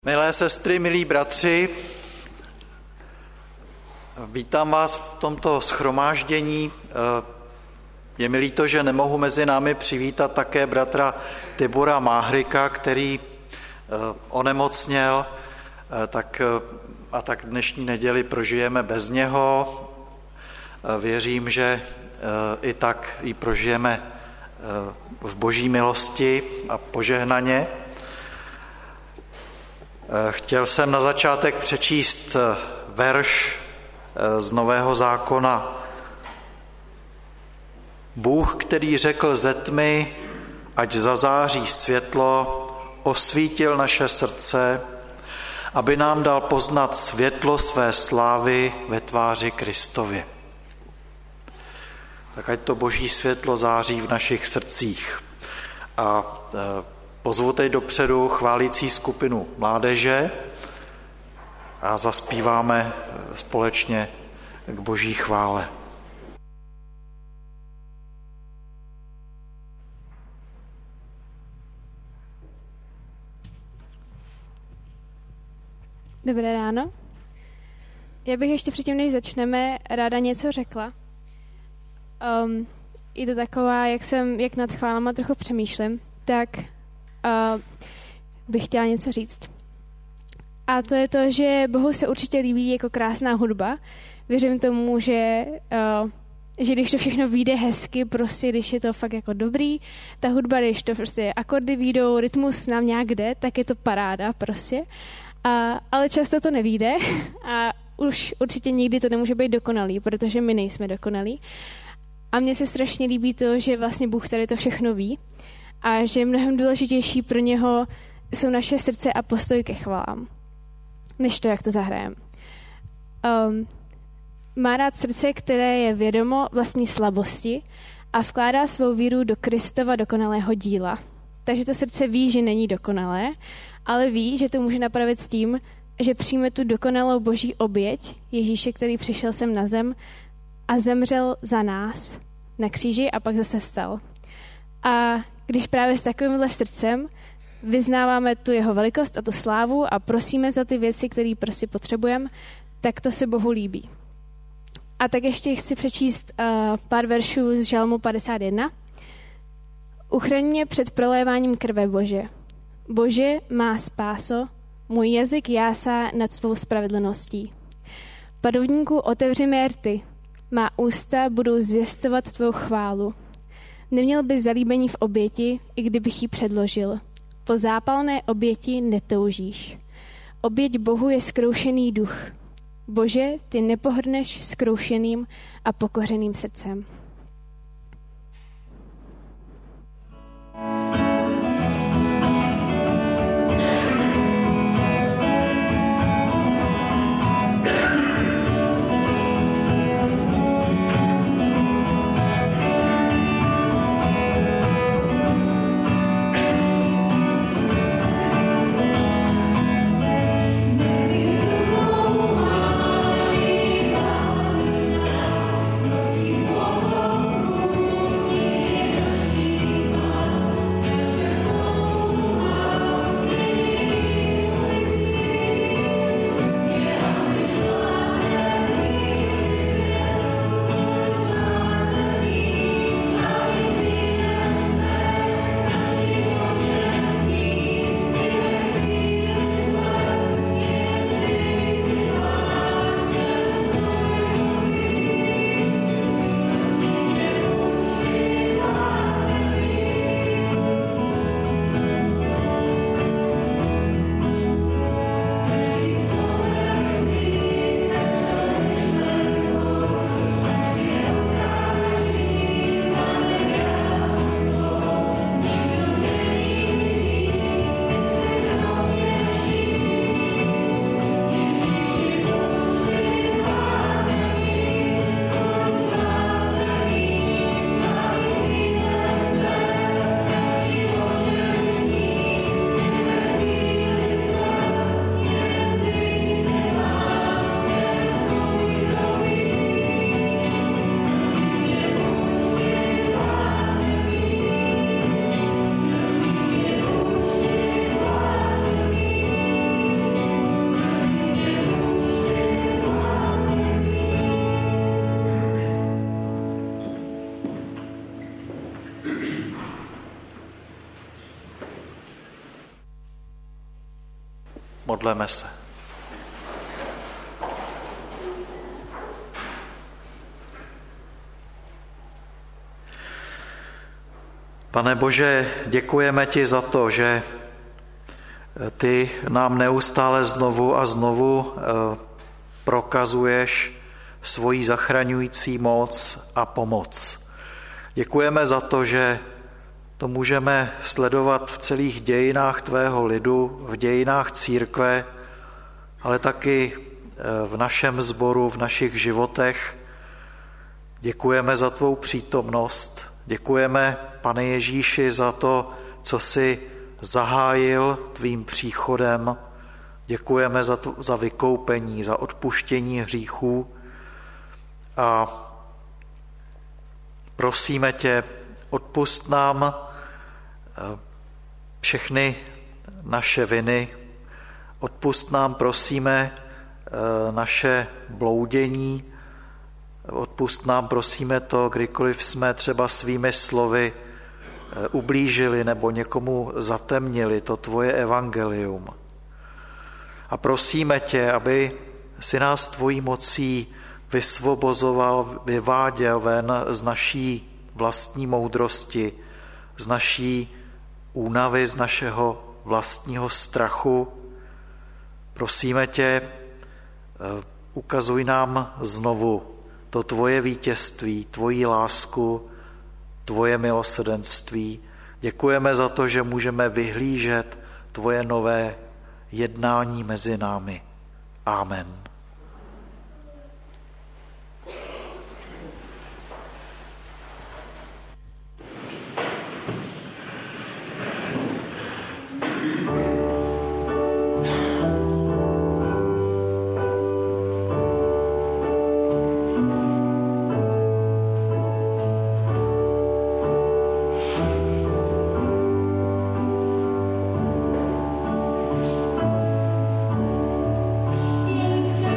Milé sestry, milí bratři, vítám vás v tomto shromáždění. Je mi líto, že nemohu mezi námi přivítat také bratra Tibora Máhryka, který onemocněl, tak dnešní neděli prožijeme bez něho. Věřím, že i tak ji prožijeme v boží milosti a požehnaně. Chtěl jsem na začátek přečíst verš z Nového zákona. Bůh, který řekl ze tmy, ať zazáří světlo, osvítil naše srdce, aby nám dal poznat světlo své slávy ve tváři Kristově. Tak ať to boží světlo září v našich srdcích. A pozvu teď dopředu chválící skupinu mládeže a zaspíváme společně k boží chvále. Dobré ráno. Já bych ještě předtím, než začneme, ráda něco řekla. Je to taková, jak nad chválama trochu přemýšlím, tak bych chtěla něco říct. A to je to, že Bohu se určitě líbí jako krásná hudba. Věřím tomu, že když to všechno vyjde hezky, prostě když je to fakt jako dobrý, ta hudba, když to prostě akordy vyjdou, rytmus nám nějak jde, tak je to paráda prostě. Ale často to nevyjde a už určitě nikdy to nemůže být dokonalý, protože my nejsme dokonalí. A mně se strašně líbí to, že vlastně Bůh tady to všechno ví a že mnohem důležitější pro něho jsou naše srdce a postoj ke chválám, než to, jak to zahrajeme. Má rád srdce, které je vědomo vlastní slabosti a vkládá svou víru do Kristova dokonalého díla. Takže to srdce ví, že není dokonalé, ale ví, že to může napravit tím, že přijme tu dokonalou boží oběť Ježíše, který přišel sem na zem a zemřel za nás na kříži a pak zase vstal. A když právě s takovýmhle srdcem vyznáváme tu jeho velikost a tu slávu a prosíme za ty věci, které prostě potřebujeme, tak to se Bohu líbí. A tak ještě chci přečíst pár veršů z Žalmu 51. Uchraň mě před proléváním krve, Bože. Bože, má spáso, můj jazyk jásá nad svou spravedlností. Padovníku, otevři mé rty, má ústa budou zvěstovat tvou chválu. Neměl by zalíbení v oběti, i kdybych ji předložil. Po zápalné oběti netoužíš. Oběť Bohu je zkroušený duch. Bože, ty nepohrneš zkroušeným a pokořeným srdcem. Whoa. Modleme se. Pane Bože, děkujeme ti za to, že ty nám neustále znovu a znovu prokazuješ svoji zachraňující moc a pomoc. Děkujeme za to, že to můžeme sledovat v celých dějinách tvého lidu, v dějinách církve, ale taky v našem sboru, v našich životech. Děkujeme za tvou přítomnost. Děkujeme, Pane Ježíši, za to, co jsi zahájil tvým příchodem. Děkujeme za vykoupení, za odpuštění hříchů a prosíme tě, odpusť nám všechny naše viny, odpusť nám, prosíme, naše bloudění, odpusť nám, prosíme to, kdykoliv jsme třeba svými slovy ublížili nebo někomu zatemnili to tvoje evangelium. A prosíme tě, aby si nás tvojí mocí vysvobozoval, vyváděl ven z naší vlastní moudrosti, z naší únavy, z našeho vlastního strachu. Prosíme tě, ukazuj nám znovu to tvoje vítězství, tvoji lásku, tvoje milosrdenství. Děkujeme za to, že můžeme vyhlížet tvoje nové jednání mezi námi. Amen. Yes.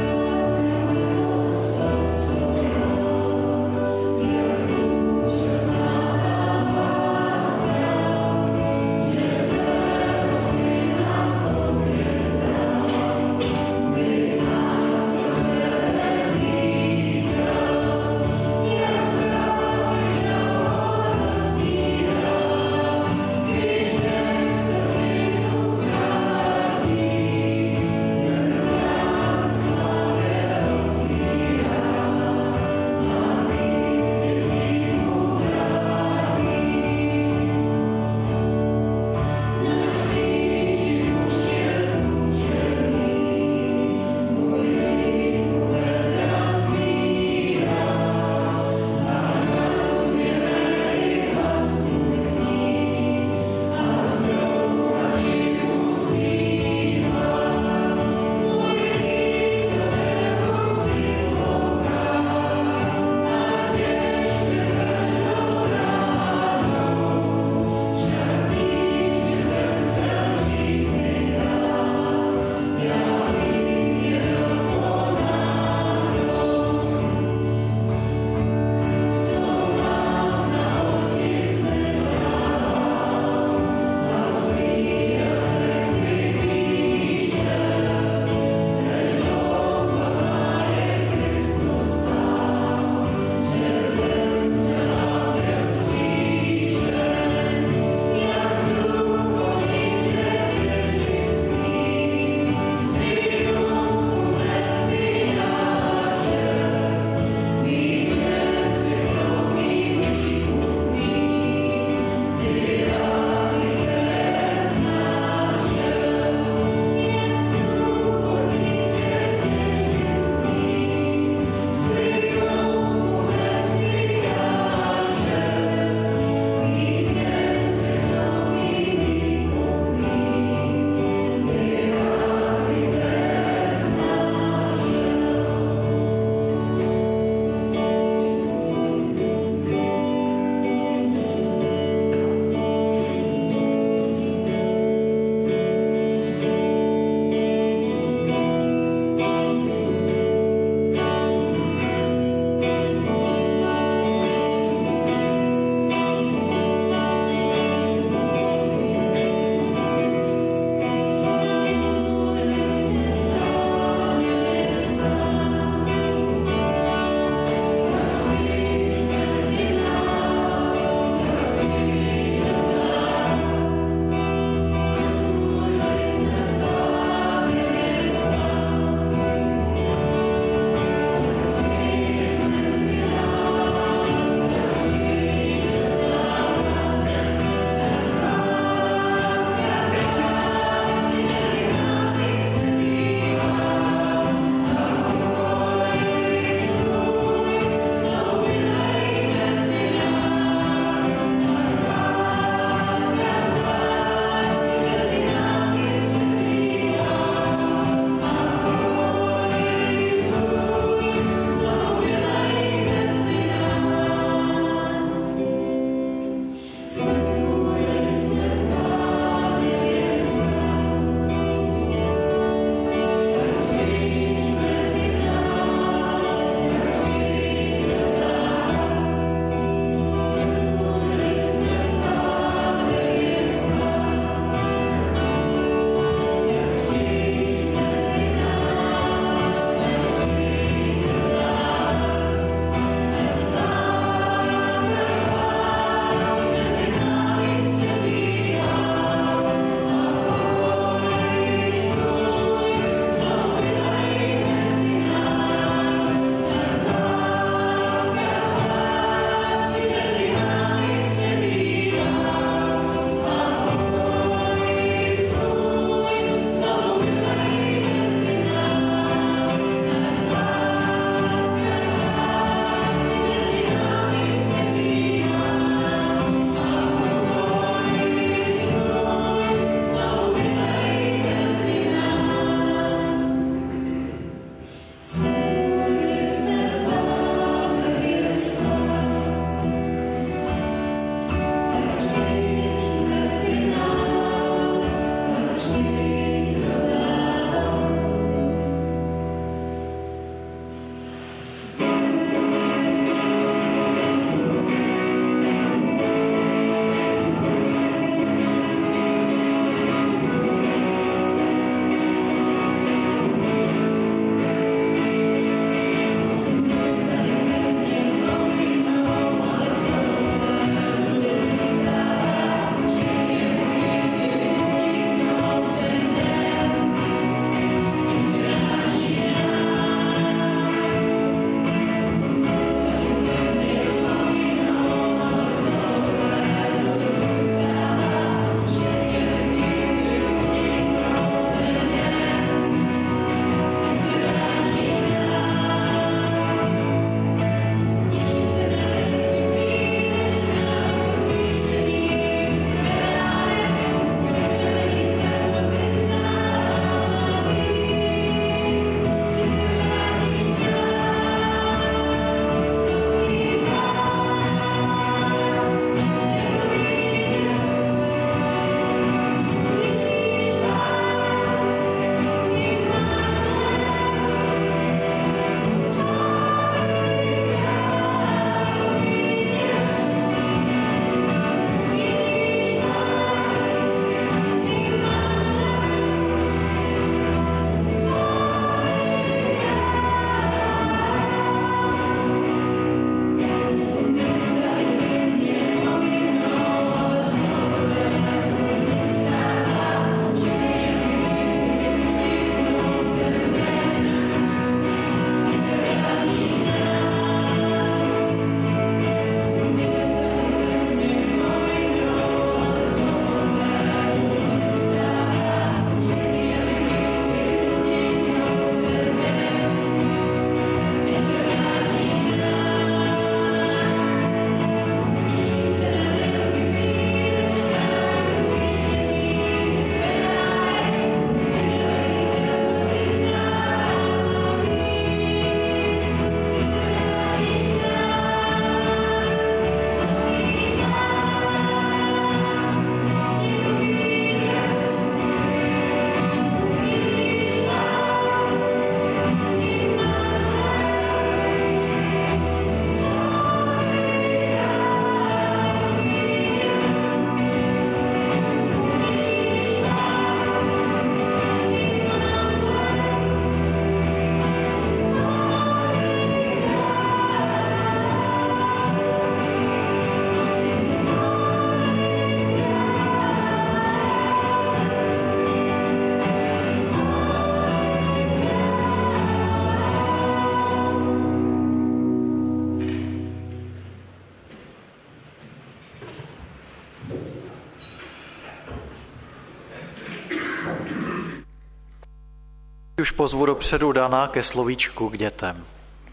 Už pozvu dopředu Dana ke slovíčku k dětem.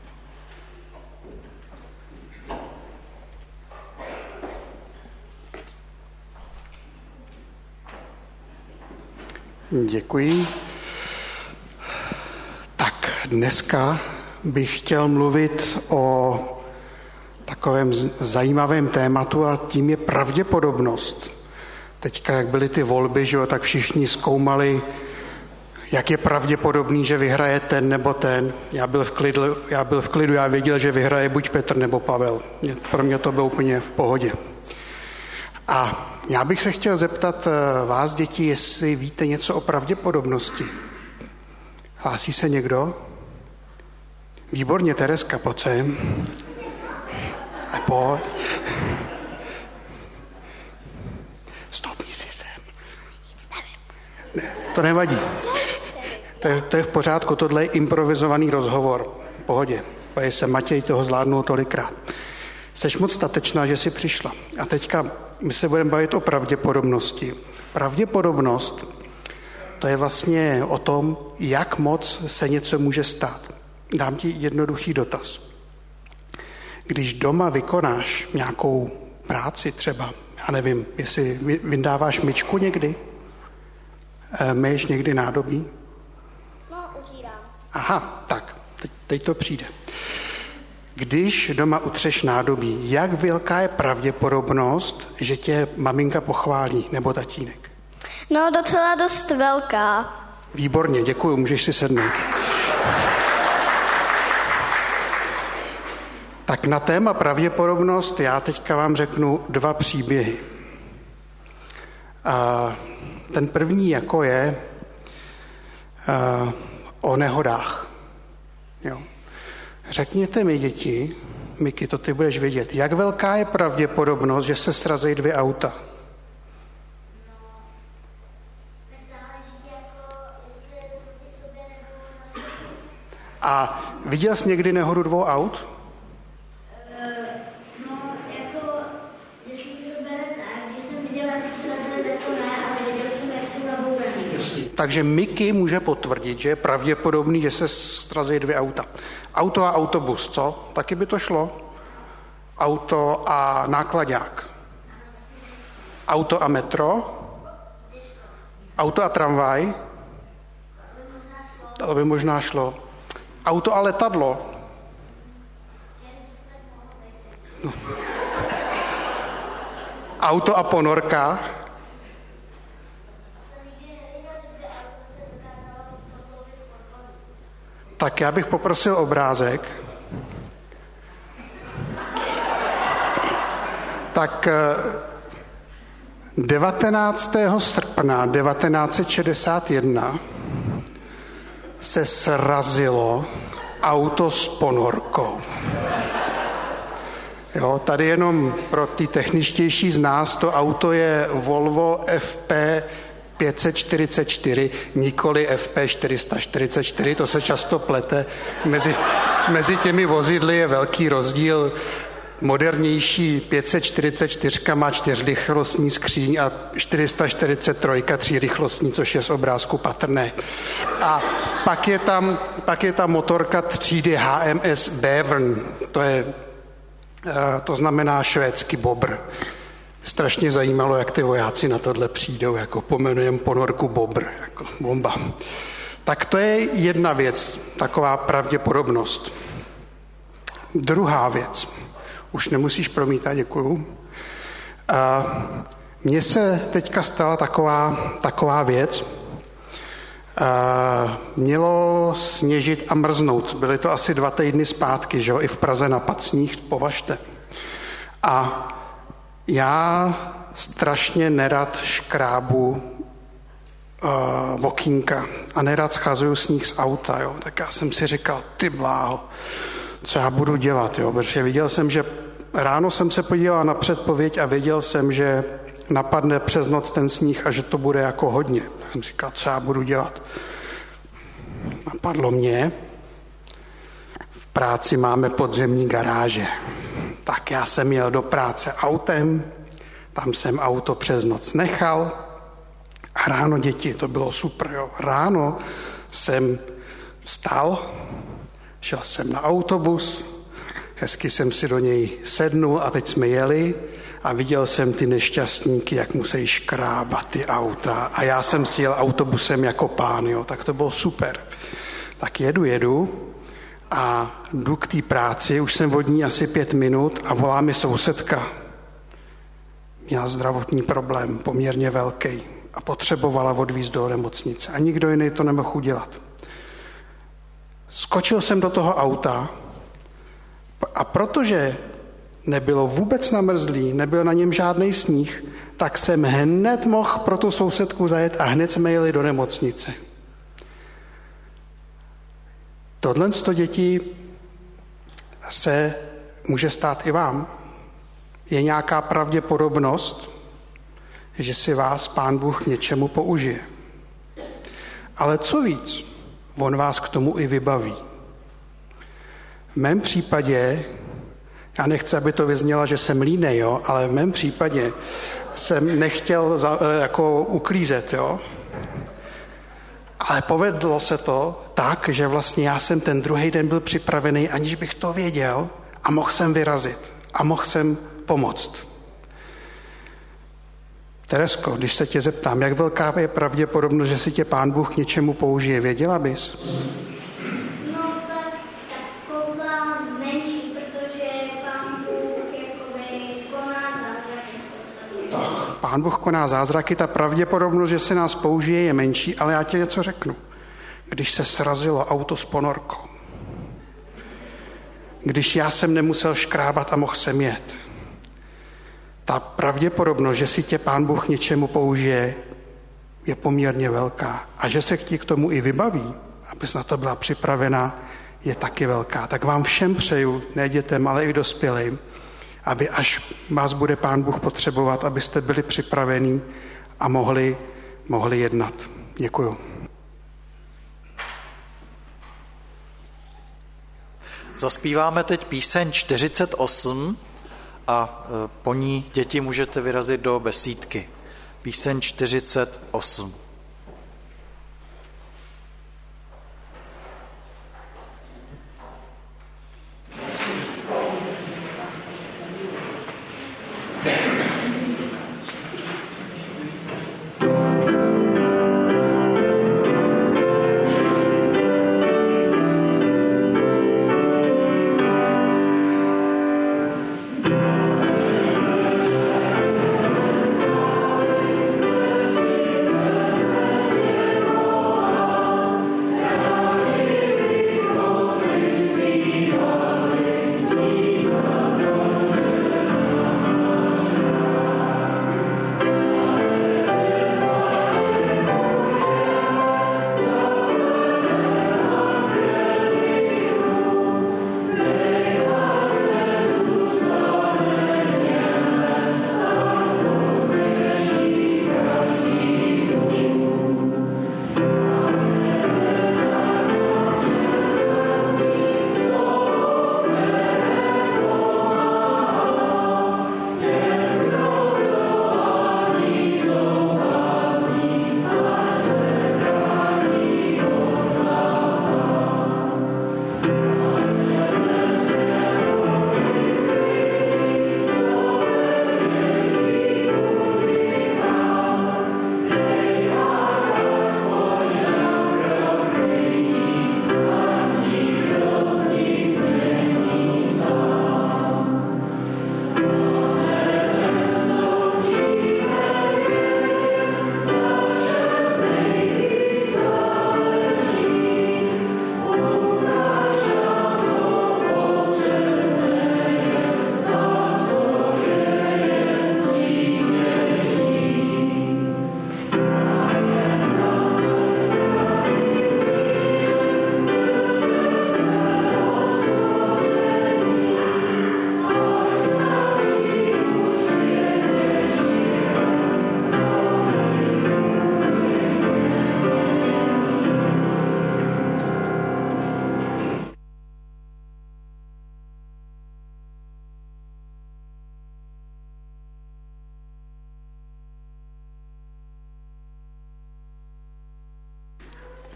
Děkuji. Tak dneska bych chtěl mluvit o takovém zajímavém tématu a tím je pravděpodobnost. Teďka, jak byly ty volby, že jo, tak všichni zkoumali, jak je pravděpodobný, že vyhraje ten nebo ten. Já byl v klidu, já věděl, že vyhraje buď Petr nebo Pavel. Pro mě to bylo úplně v pohodě. A já bych se chtěl zeptat vás, děti, jestli víte něco o pravděpodobnosti. Hlásí se někdo? Výborně, Tereska, pojď sem. A pojď. Stopni si sem. Ne, to nevadí. To je v pořádku, tohle je improvizovaný rozhovor. V pohodě. Pojď se, Matěj toho zvládnul tolikrát. Jseš moc statečná, že jsi přišla. A teďka my se budeme bavit o pravděpodobnosti. Pravděpodobnost, to je vlastně o tom, jak moc se něco může stát. Dám ti jednoduchý dotaz. Když doma vykonáš nějakou práci třeba, já nevím, jestli vyndáváš myčku někdy, myješ někdy nádobí? No, utírám. Aha, tak, teď to přijde. Když doma utřeš nádobí, jak velká je pravděpodobnost, že tě maminka pochválí nebo tatínek? No, docela dost velká. Výborně, děkuju, můžeš si sednout. Tak na téma pravděpodobnost já teďka vám řeknu 2 příběhy. Ten první jako je o nehodách. Jo. Řekněte mi, děti, Miky, to ty budeš vědět, jak velká je pravděpodobnost, že se srazejí 2 auta? A viděl jsi někdy nehodu 2 aut? No, jako, jestli si to bere tak, když jsem viděla, jak se srazili, tak to ne, ale viděl jsem, jak jsou nabouraný. Takže Miky může potvrdit, že je pravděpodobný, že se srazí 2 auta. Auto a autobus, co? Taky by to šlo? Auto a náklaďák. Auto a metro? Auto a tramvaj? To by možná šlo. Auto a letadlo? No. Auto a ponorka? Tak já bych poprosil obrázek. Tak 19. srpna 1961 se srazilo auto s ponorkou. Jo, tady jenom pro ty techničtější z nás, to auto je Volvo FP 544, nikoli FP 444, to se často plete. Mezi těmi vozidly je velký rozdíl. Modernější 544 má 4rychlostní skříň a 443 3rychlostní, což je z obrázku patrné. A pak je tam motorka třídy HMS Bevern, to znamená švédský bobr. Strašně zajímalo, jak ty vojáci na tohle přijdou, jako pomenujeme ponorku bobr, jako bomba. Tak to je jedna věc, taková pravděpodobnost. Druhá věc, už nemusíš promítat, děkuju. Mně se teďka stala taková věc. Mělo sněžit a mrznout. Byly to asi 2 týdny zpátky, že jo? I v Praze na Pacních, považte. A já strašně nerad škrábu okýnka a nerad schazuju sníh z auta, jo? Tak já jsem si říkal, ty bláho, co já budu dělat, jo? Protože viděl jsem, že ráno jsem se podíval na předpověď a věděl jsem, že napadne přes noc ten sníh a že to bude jako hodně. Tak jsem říkal, co já budu dělat. Napadlo mě, v práci máme podzemní garáže. Tak já jsem jel do práce autem, tam jsem auto přes noc nechal a ráno, děti, to bylo super, jo. Ráno jsem vstal, šel jsem na autobus, hezky jsem si do něj sednul a teď jsme jeli a viděl jsem ty nešťastníky, jak musí škrábat ty auta a já jsem si jel autobusem jako pán, jo, tak to bylo super. Tak jedu a jdu k té práci, už jsem od ní asi 5 minut a volá mi sousedka. Měla zdravotní problém, poměrně velký a potřebovala odvízt do nemocnice a nikdo jiný to nemohl udělat. Skočil jsem do toho auta a protože nebylo vůbec namrzlý, nebyl na něm žádný sníh, tak jsem hned mohl pro tu sousedku zajet a hned jsme jeli do nemocnice. Tohle děti se může stát i vám. Je nějaká pravděpodobnost, že si vás Pán Bůh k něčemu použije. Ale co víc, on vás k tomu i vybaví. V mém případě, já nechci, aby to vyznělo, že jsem línej, jo, ale v mém případě jsem nechtěl jako uklízet, jo. Ale povedlo se to tak, že vlastně já jsem ten druhý den byl připravený, aniž bych to věděl a mohl jsem vyrazit a mohl jsem pomoct. Teresko, když se tě zeptám, jak velká je pravděpodobnost, že si tě Pán Bůh k něčemu použije, věděla bys? No tak taková menší, protože Pán Bůh jakoby koná zázraky v podstatě. Pán Bůh koná zázraky, ta pravděpodobnost, že se nás použije, je menší, ale já ti něco řeknu. Když se srazilo auto s ponorkou, když já jsem nemusel škrábat a mohl jsem jet, ta pravděpodobnost, že si tě Pán Bůh něčemu použije, je poměrně velká. A že se ti k tomu i vybaví, abys na to byla připravena, je taky velká. Tak vám všem přeju, ne dětem, ale i dospělým, aby až vás bude Pán Bůh potřebovat, abyste byli připravení a mohli jednat. Děkuju. Zaspíváme teď píseň 48 a po ní děti můžete vyrazit do besídky. Píseň 48. Thank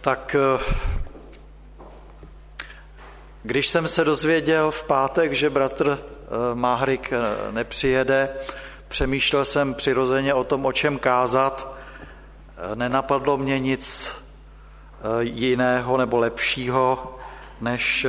Tak když jsem se dozvěděl v pátek, že bratr Máhrik nepřijede, přemýšlel jsem přirozeně o tom, o čem kázat. Nenapadlo mě nic jiného nebo lepšího, než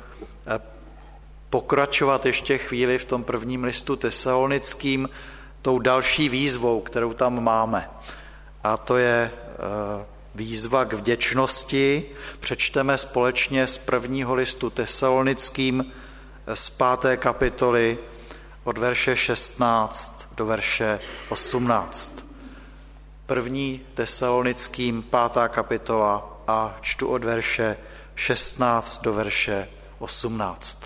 pokračovat ještě chvíli v tom prvním listu Tesalonickým tou další výzvou, kterou tam máme. A to je výzva k vděčnosti. Přečteme společně z prvního listu Tesalonickým z 5. kapitoly od verše 16 do verše 18. První Tesalonickým 5. kapitola a čtu od verše 16 do verše 18.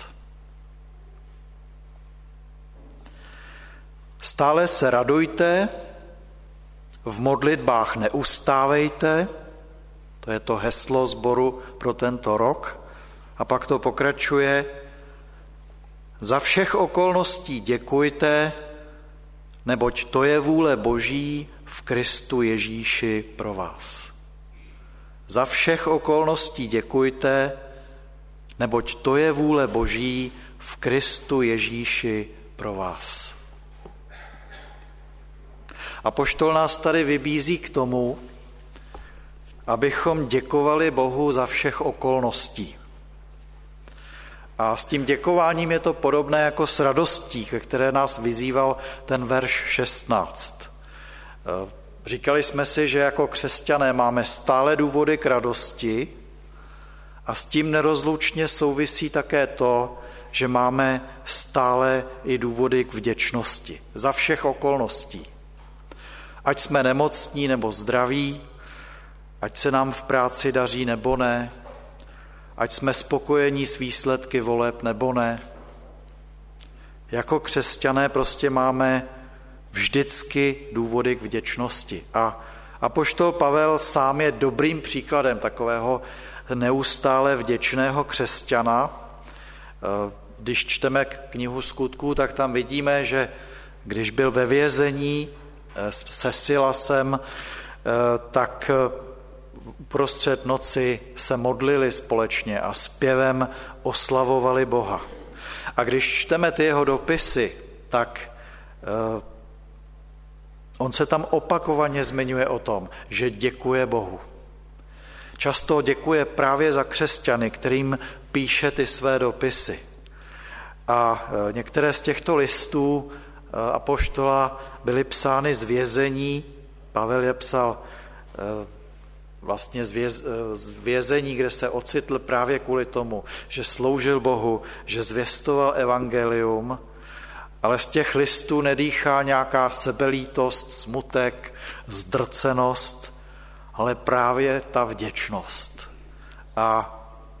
Stále se radujte, v modlitbách neustávejte, to je to heslo sboru pro tento rok, a pak to pokračuje, za všech okolností děkujte, neboť to je vůle Boží v Kristu Ježíši pro vás. Za všech okolností děkujte, neboť to je vůle Boží v Kristu Ježíši pro vás. Apoštol nás tady vybízí k tomu, abychom děkovali Bohu za všech okolností. A s tím děkováním je to podobné jako s radostí, ke které nás vyzýval ten verš 16. Říkali jsme si, že jako křesťané máme stále důvody k radosti a s tím nerozlučně souvisí také to, že máme stále i důvody k vděčnosti za všech okolností. Ať jsme nemocní nebo zdraví, ať se nám v práci daří nebo ne, ať jsme spokojení s výsledky voleb nebo ne. Jako křesťané prostě máme vždycky důvody k vděčnosti. A apoštol Pavel sám je dobrým příkladem takového neustále vděčného křesťana. Když čteme knihu Skutků, tak tam vidíme, že když byl ve vězení se Silasem, tak uprostřed noci se modlili společně a zpěvem oslavovali Boha. A když čteme ty jeho dopisy, tak on se tam opakovaně zmiňuje o tom, že děkuje Bohu. Často děkuje právě za křesťany, kterým píše ty své dopisy. A některé z těchto listů apoštola byly psány z vězení. Pavel je psal vlastně z vězení, kde se ocitl právě kvůli tomu, že sloužil Bohu, že zvěstoval evangelium, ale z těch listů nedýchá nějaká sebelítost, smutek, zdrcenost, ale právě ta vděčnost. A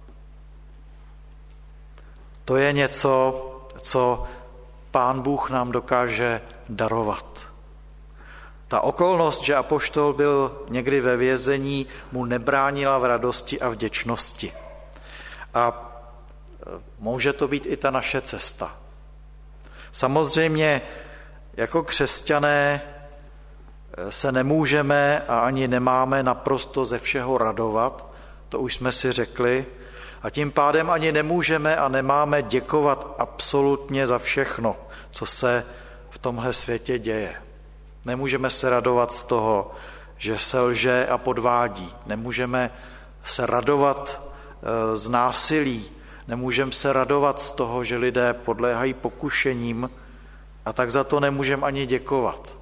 to je něco, co Pán Bůh nám dokáže darovat. Ta okolnost, že apoštol byl někdy ve vězení, mu nebránila v radosti a vděčnosti. A může to být i ta naše cesta. Samozřejmě jako křesťané se nemůžeme a ani nemáme naprosto ze všeho radovat, to už jsme si řekli, a tím pádem ani nemůžeme a nemáme děkovat absolutně za všechno, co se v tomhle světě děje. Nemůžeme se radovat z toho, že se lže a podvádí. Nemůžeme se radovat z násilí. Nemůžeme se radovat z toho, že lidé podléhají pokušením, a tak za to nemůžeme ani děkovat.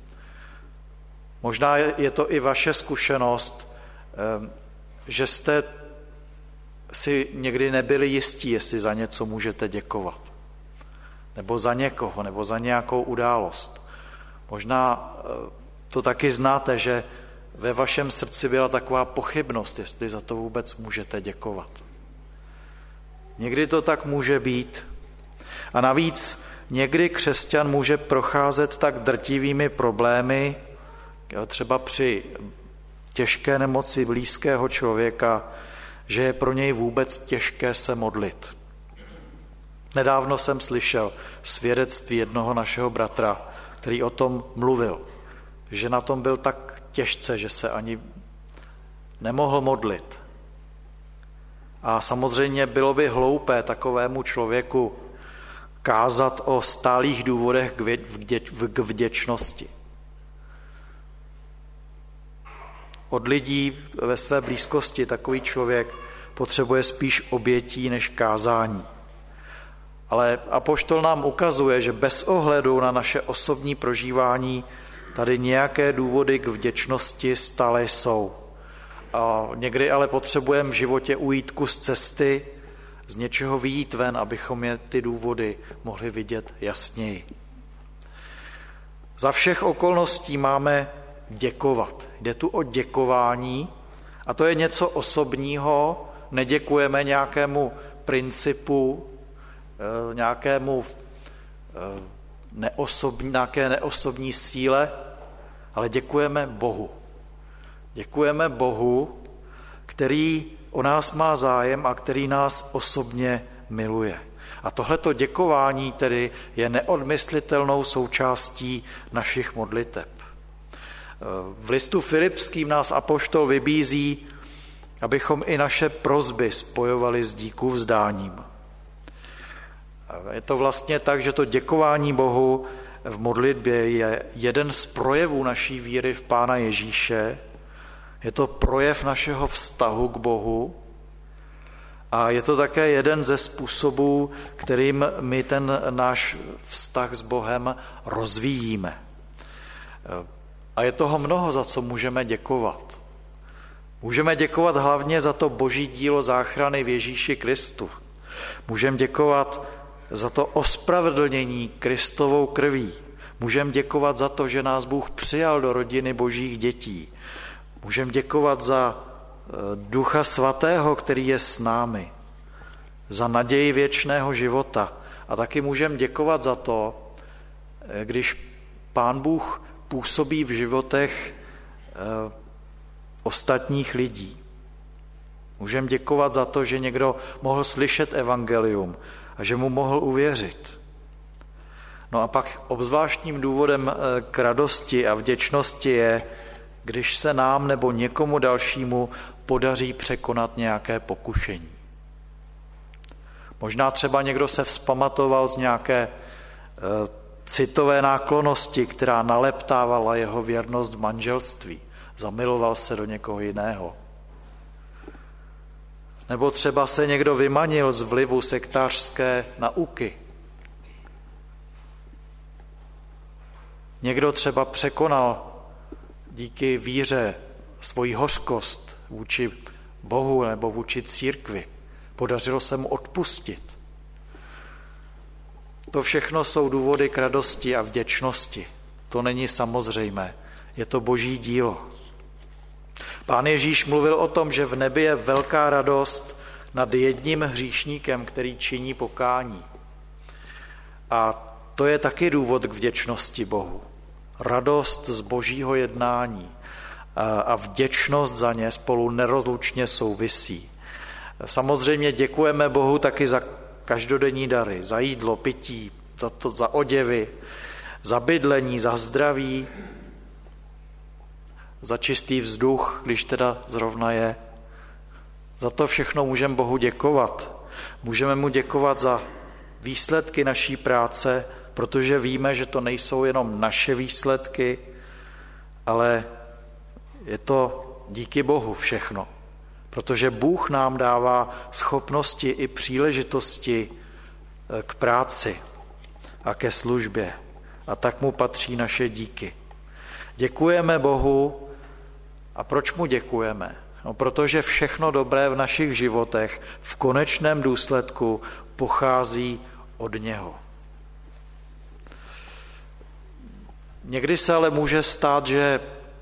Možná je to i vaše zkušenost, že jste si někdy nebyli jistí, jestli za něco můžete děkovat. Nebo za někoho, nebo za nějakou událost. Možná to taky znáte, že ve vašem srdci byla taková pochybnost, jestli za to vůbec můžete děkovat. Někdy to tak může být. A navíc někdy křesťan může procházet tak drtivými problémy, třeba při těžké nemoci blízkého člověka, že je pro něj vůbec těžké se modlit. Nedávno jsem slyšel svědectví jednoho našeho bratra, který o tom mluvil, že na tom byl tak těžce, že se ani nemohl modlit. A samozřejmě bylo by hloupé takovému člověku kázat o stálých důvodech k vděčnosti. Od lidí ve své blízkosti takový člověk potřebuje spíš obětí než kázání. Ale apoštol nám ukazuje, že bez ohledu na naše osobní prožívání tady nějaké důvody k vděčnosti stále jsou. A někdy ale potřebujeme v životě ujít kus cesty, z něčeho vyjít ven, abychom ty důvody mohli vidět jasněji. Za všech okolností máme děkovat. Jde tu o děkování a to je něco osobního, neděkujeme nějakému principu, nějaké neosobní síle, ale děkujeme Bohu. Děkujeme Bohu, který o nás má zájem a který nás osobně miluje. A tohleto děkování tedy je neodmyslitelnou součástí našich modliteb. V listu Filipským nás apoštol vybízí, abychom i naše prosby spojovali s díkuvzdáním. Je to vlastně tak, že to děkování Bohu v modlitbě je jeden z projevů naší víry v Pána Ježíše. Je to projev našeho vztahu k Bohu a je to také jeden ze způsobů, kterým my ten náš vztah s Bohem rozvíjíme. A je toho mnoho, za co můžeme děkovat. Můžeme děkovat hlavně za to boží dílo záchrany v Ježíši Kristu. Můžeme děkovat za to ospravedlnění Kristovou krví. Můžeme děkovat za to, že nás Bůh přijal do rodiny božích dětí. Můžeme děkovat za Ducha Svatého, který je s námi, za naději věčného života. A taky můžeme děkovat za to, když Pán Bůh působí v životech ostatních lidí. Můžeme děkovat za to, že někdo mohl slyšet evangelium a že mu mohl uvěřit. No a pak obzvláštním důvodem k radosti a vděčnosti je, když se nám nebo někomu dalšímu podaří překonat nějaké pokušení. Možná třeba někdo se vzpamatoval z nějaké citové náklonnosti, která naleptávala jeho věrnost v manželství. Zamiloval se do někoho jiného. Nebo třeba se někdo vymanil z vlivu sektářské nauky. Někdo třeba překonal díky víře svoji hořkost vůči Bohu nebo vůči církvi. Podařilo se mu odpustit. To všechno jsou důvody k radosti a vděčnosti. To není samozřejmé. Je to boží dílo. Pán Ježíš mluvil o tom, že v nebi je velká radost nad jedním hříšníkem, který činí pokání. A to je taky důvod k vděčnosti Bohu. Radost z božího jednání a vděčnost za ně spolu nerozlučně souvisí. Samozřejmě děkujeme Bohu taky za každodenní dary, za jídlo, pití, za oděvy, za bydlení, za zdraví, za čistý vzduch, když teda zrovna je. Za to všechno můžeme Bohu děkovat. Můžeme mu děkovat za výsledky naší práce, protože víme, že to nejsou jenom naše výsledky, ale je to díky Bohu všechno. Protože Bůh nám dává schopnosti i příležitosti k práci a ke službě. A tak mu patří naše díky. Děkujeme Bohu. A proč mu děkujeme? No, protože všechno dobré v našich životech v konečném důsledku pochází od něho. Někdy se ale může stát, že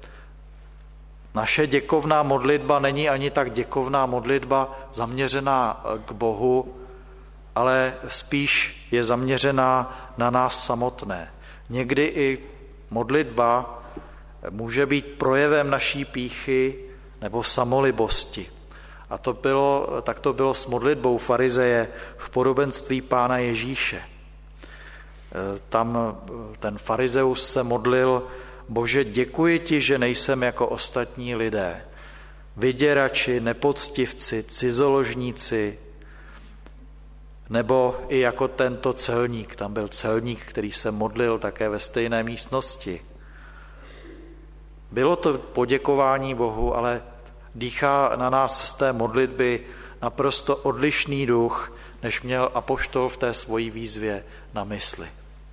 naše děkovná modlitba není ani tak děkovná modlitba zaměřená k Bohu, ale spíš je zaměřená na nás samotné. Někdy i modlitba může být projevem naší pýchy nebo samolibosti. A tak to bylo s modlitbou farizeje v podobenství Pána Ježíše. Tam ten farizeus se modlil: Bože, děkuji ti, že nejsem jako ostatní lidé, vyděrači, nepoctivci, cizoložníci, nebo i jako tento celník. Tam byl celník, který se modlil také ve stejné místnosti. Bylo to poděkování Bohu, ale dýchá na nás z té modlitby naprosto odlišný duch, než měl apoštol v té svojí výzvě na mysli.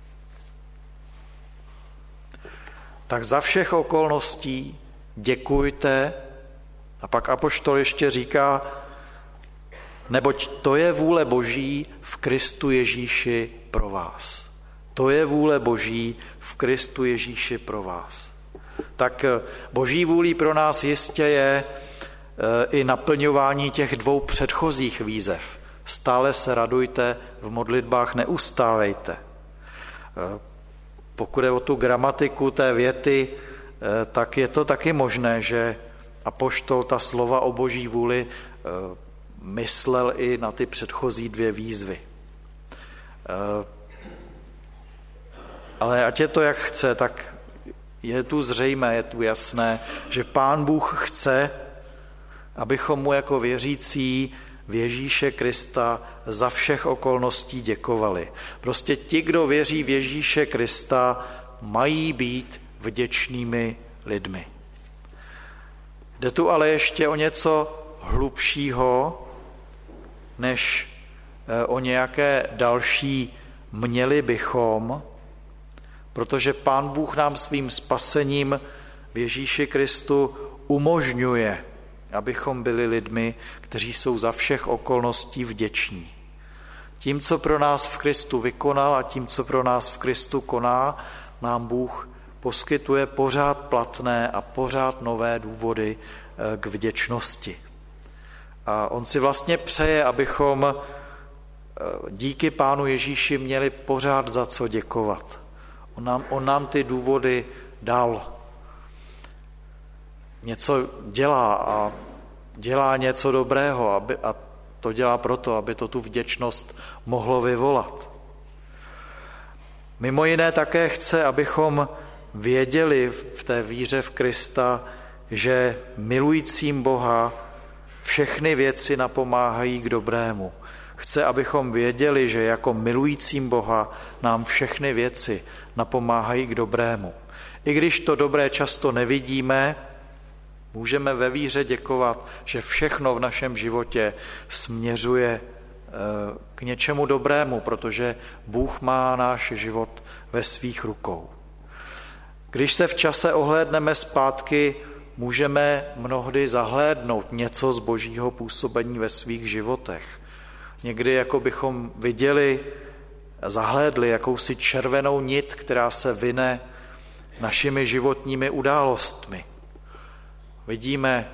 Tak za všech okolností děkujte, a pak apoštol ještě říká, neboť to je vůle Boží v Kristu Ježíši pro vás. To je vůle Boží v Kristu Ježíši pro vás. Tak Boží vůlí pro nás jistě je i naplňování těch 2 předchozích výzev. Stále se radujte, v modlitbách neustávejte. Pokud je o tu gramatiku té věty, tak je to taky možné, že apoštol ta slova o Boží vůli myslel i na ty předchozí 2 výzvy. Ale ať je to jak chce, tak je tu zřejmé, je tu jasné, že Pán Bůh chce, abychom mu jako věřící v Ježíše Krista za všech okolností děkovali. Prostě ti, kdo věří v Ježíše Krista, mají být vděčnými lidmi. Jde tu ale ještě o něco hlubšího, než o nějaké další měli bychom, protože Pán Bůh nám svým spasením v Ježíši Kristu umožňuje, abychom byli lidmi, kteří jsou za všech okolností vděční. Tím, co pro nás v Kristu vykonal a tím, co pro nás v Kristu koná, nám Bůh poskytuje pořád platné a pořád nové důvody k vděčnosti. A on si vlastně přeje, abychom díky Pánu Ježíši měli pořád za co děkovat. On nám ty důvody dal. Něco dělá a dělá něco dobrého a to dělá proto, aby to tu vděčnost mohlo vyvolat. Mimo jiné také chce, abychom věděli v té víře v Krista, že milujícím Boha všechny věci napomáhají k dobrému. Chce, abychom věděli, že jako milujícím Boha nám všechny věci napomáhají k dobrému. I když to dobré často nevidíme, můžeme ve víře děkovat, že všechno v našem životě směřuje k něčemu dobrému, protože Bůh má náš život ve svých rukou. Když se v čase ohlédneme zpátky, můžeme mnohdy zahlédnout něco z Božího působení ve svých životech. Někdy jako bychom viděli, zahlédli jakousi červenou nit, která se vine našimi životními událostmi. Vidíme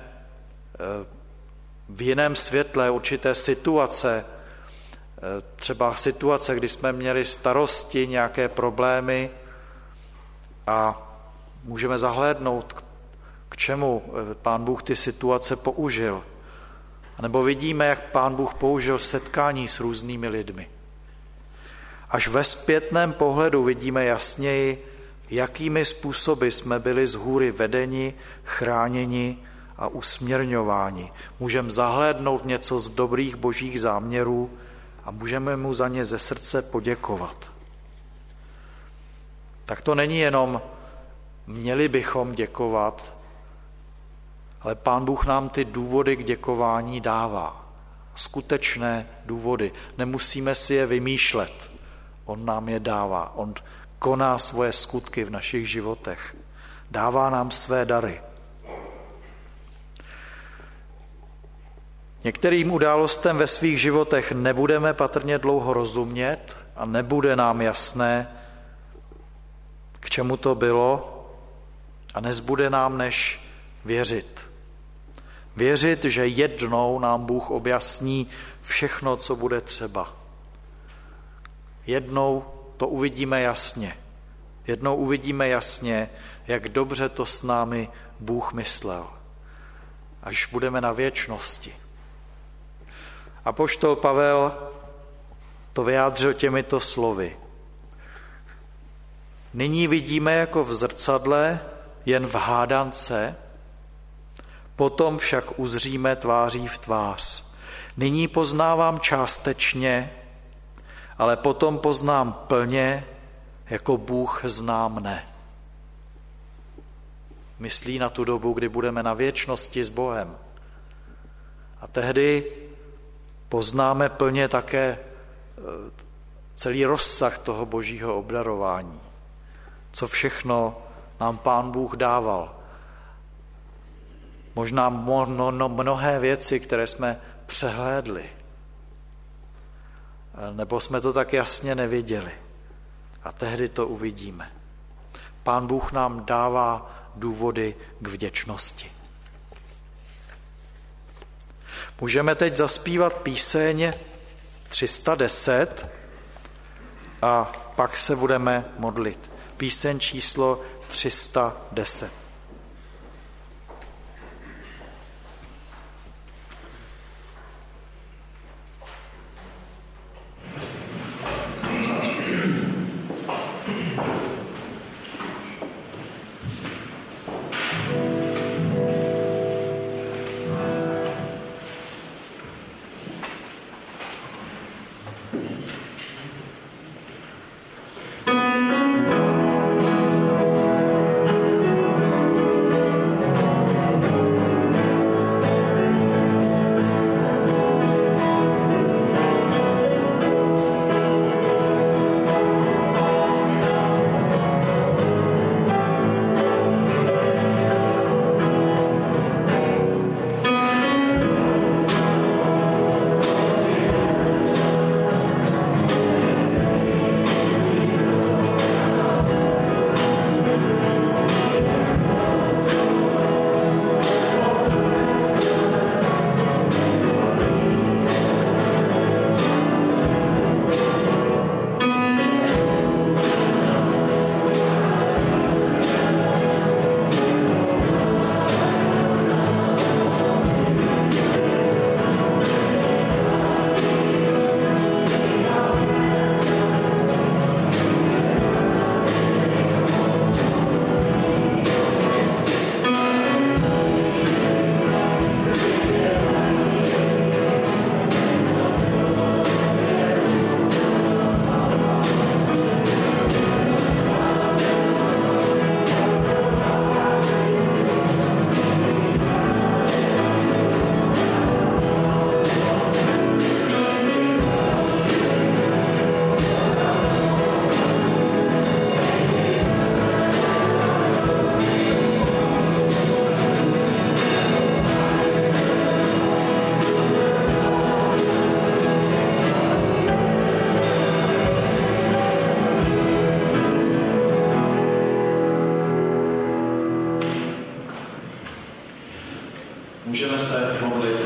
v jiném světle určité situace, třeba situace, kdy jsme měli starosti, nějaké problémy a můžeme zahlédnout, k čemu Pán Bůh ty situace použil. Nebo vidíme, jak Pán Bůh použil setkání s různými lidmi. Až ve zpětném pohledu vidíme jasněji, jakými způsoby jsme byli zhůry vedeni, chráněni a usměrňováni. Můžeme zahlédnout něco z dobrých božích záměrů a můžeme mu za ně ze srdce poděkovat. Tak to není jenom měli bychom děkovat, ale Pán Bůh nám ty důvody k děkování dává. Skutečné důvody. Nemusíme si je vymýšlet. On nám je dává. On koná svoje skutky v našich životech. Dává nám své dary. Některým událostem ve svých životech nebudeme patrně dlouho rozumět a nebude nám jasné, k čemu to bylo, a nezbude nám než věřit. Věřit, že jednou nám Bůh objasní všechno, co bude třeba. Jednou to uvidíme jasně. Jednou uvidíme jasně, jak dobře to s námi Bůh myslel. Až budeme na věčnosti. Apoštol Pavel to vyjádřil těmito slovy. Nyní vidíme jako v zrcadle, jen v hádance, potom však uzříme tváří v tvář. Nyní poznávám částečně, ale potom poznám plně, jako Bůh zná mne. Myslí na tu dobu, kdy budeme na věčnosti s Bohem. A tehdy poznáme plně také celý rozsah toho božího obdarování. Co všechno nám Pán Bůh dával. Možná mnohé věci, které jsme přehlédli. Nebo jsme to tak jasně neviděli. A tehdy to uvidíme. Pán Bůh nám dává důvody k vděčnosti. Můžeme teď zaspívat píseň 310 a pak se budeme modlit. Píseň číslo 310. Můžeme se modlit.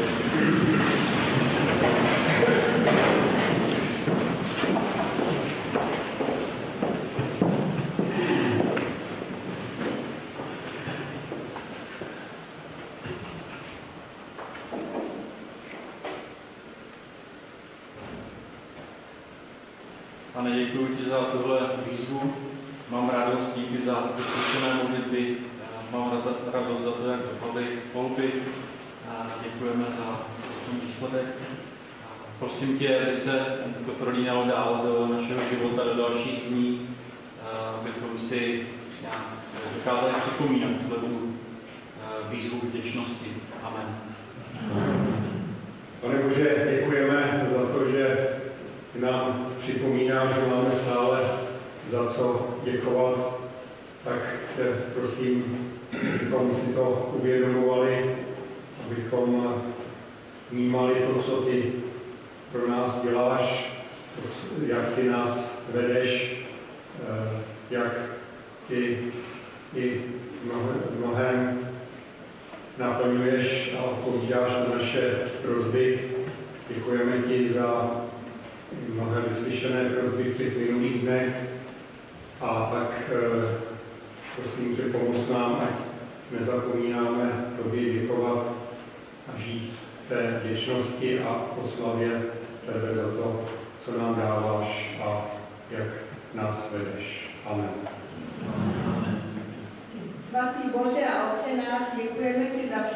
Pane, děkuji ti za tuhle výzvu. Mám radost díky za vyšetřené modlitby. Mám radost za to, jak dopadly volby. Děkujeme za ten výsledek. Prosím tě, aby se to prolínalo dál do našeho života, do dalších dní, abychom si dokázali připomínat tu výzvu vděčnosti. Amen. Pane Bože, děkujeme za to, že nám připomíná, že máme stále za co děkovat, tak tě prosím, abychom si to uvědomovali, abychom vnímali to, co ty pro nás děláš, jak ty nás vedeš, jak ty i mnohem naplňuješ a odpovídáš na naše prosby. Děkujeme ti za mnohé vyslyšené prosby v těch minulých dnech a tak prosím tě, pomoz nám, ať nezapomínáme tobě děkovat a žít té vděčnosti a oslavě tebe za to, co nám dáváš a jak nás vedeš. Amen. Svatý Bože a Otče náš, děkujeme ti za všechny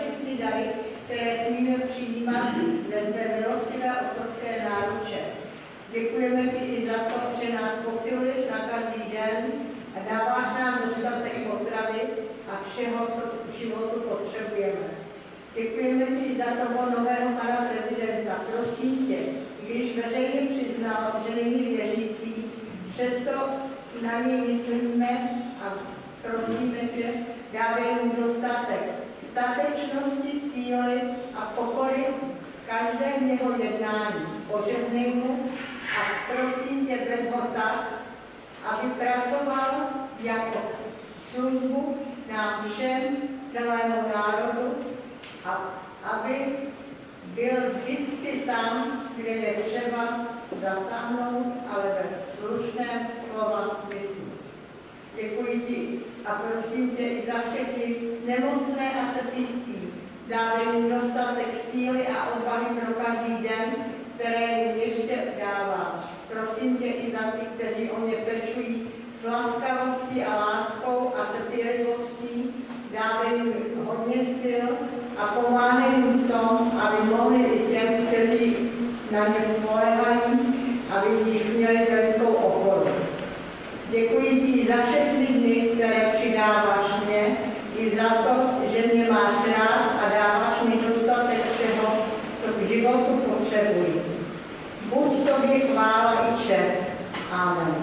dary, které smíme přijímat ve tvé milostivé otcovské náruče. Děkujeme ti i za to, že nás posiluješ na každý den a dáváš nám dostatek potravy a všeho, co v životu potřebujeme. Děkujeme ti za toho nového pana prezidenta. Prosím tě, když veřejně přiznal, že není věřící, přesto na něj myslíme a prosíme tě, dávej mu dostatek statečnosti, síly a pokory v každém jeho jednání. Požehnej mu a prosím tě, ved ho tak, aby pracoval jako službu nám všem, celému národu, a aby byl vždycky tam, kde je třeba zasáhnout, ale ve slušném slova smyslu. Děkuji ti a prosím tě i za všechny nemocné a trpící. Dávej jim dostatek síly a odvahy pro každý den, které jim ještě dáváš. Prosím tě i za ty, kteří o mě pečují s laskavostí a láskou a trpělivostí. Dávej jim hodně sil a pomáhej jim v tom, aby mohli i těm, kteří na ně spoléhají, aby v nich měli velikou oporu. Děkuji ti za všechny dny, které přidáváš mě, i za to, že mě máš rád a dáváš mi dostatek všeho, co v životu potřebuji. Buď tobě chvála i čest. Amen.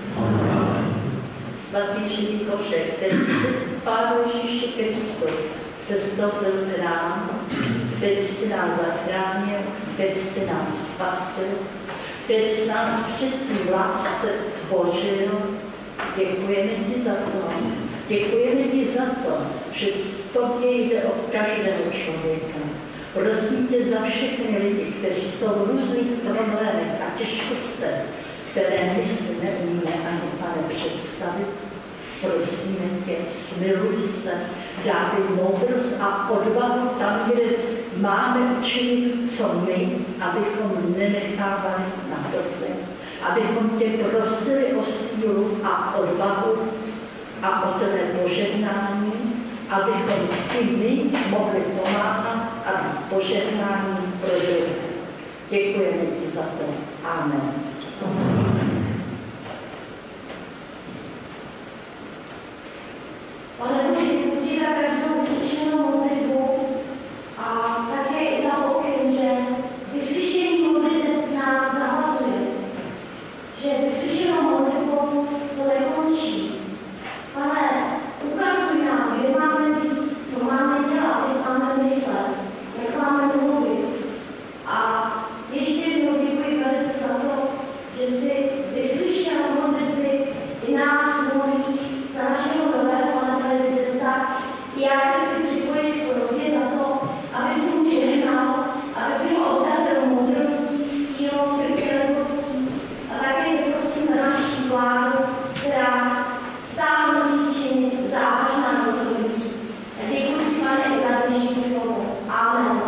Svatý Židikoše, který si Pánu Ježíši Kristu sestoupil k nám, který si nás zachránil, který si nás spasil, který si nás předtím lásce tvořil. Děkujeme ti za to. Děkujeme ti za to, že tobě jde o každého člověka. Prosím tě za všechny lidi, kteří jsou v různých problémech a těžkostech, které my si neumíme ani, Pane, představit. Prosíme tě, smiluj se, dávej moudrost a odvahu tam, kde máme učinit, co my, abychom nenechávali na tohle. Abychom tě prosili o sílu a odvahu a o tvé požehnání, abychom i my mohli pomáhat a požehnání projevit. Děkujeme ti za to. Amen. Pane Bože, děkuji ti za každou uslyšenou modlitbu a také i za pokyn, že vyslyšení modliteb nás zavazuje, že vyslyšenou modlitbou to nekončí. Pane, ukazuj nám, kde máme být, co máme dělat, jak máme myslet, jak máme mluvit. A ještě jednou děkuji velice za to, že jsi vyslyšel modlitby i nás mluví za našeho nového pana prezidenta. Já chci si připojit k prosbě za to, aby si mu žehnal, aby si mu obdařil moudrostí, sílou, trpělivostí a také prosím za naší vládu, která stále musí činit závažná rozhodnutí. A děkuji, Pane, i za dnešní slovo. Amen.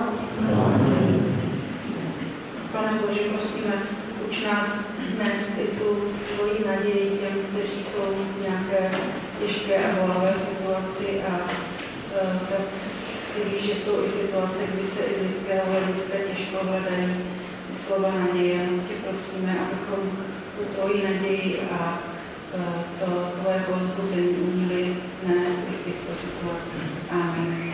Pane Bože, prosíme, uč nás nést i tu tvoji naději těm, kteří jsou v nějaké těžké a bolavé situaci a tak ty víš, že jsou i situace, kdy se i z lidského hlediska těžko hledají slova naděje. Moc tě prosíme, abychom tu tvoji naději a to tvoje povzbuzení uměli nést i v těchto situacích. Amen.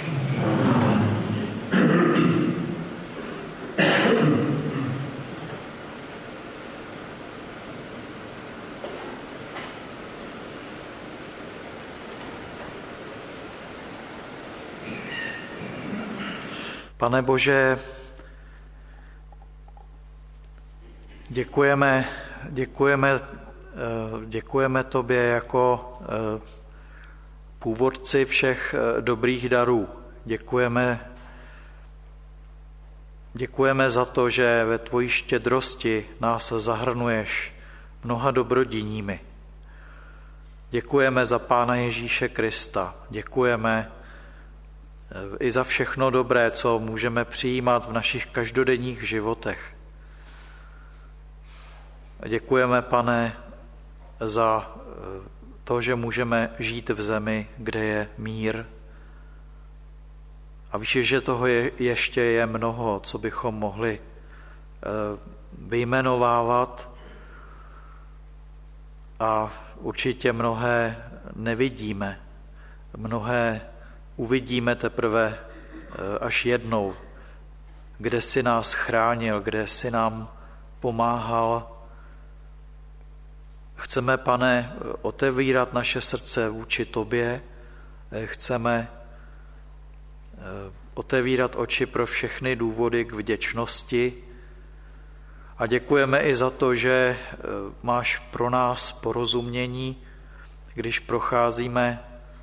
Pane Bože, děkujeme tobě jako původci všech dobrých darů. Děkujeme za to, že ve tvojí štědrosti nás zahrnuješ mnoha dobrodiními. Děkujeme za Pána Ježíše Krista. Děkujeme i za všechno dobré, co můžeme přijímat v našich každodenních životech. Děkujeme, Pane, za to, že můžeme žít v zemi, kde je mír A víš, že toho ještě je mnoho, co bychom mohli vyjmenovávat a určitě mnohé nevidíme. Mnohé uvidíme teprve až jednou, kde jsi nás chránil, kde jsi nám pomáhal. Chceme, Pane, otevírat naše srdce vůči tobě, chceme otevírat oči pro všechny důvody k vděčnosti a děkujeme i za to, že máš pro nás porozumění, když procházíme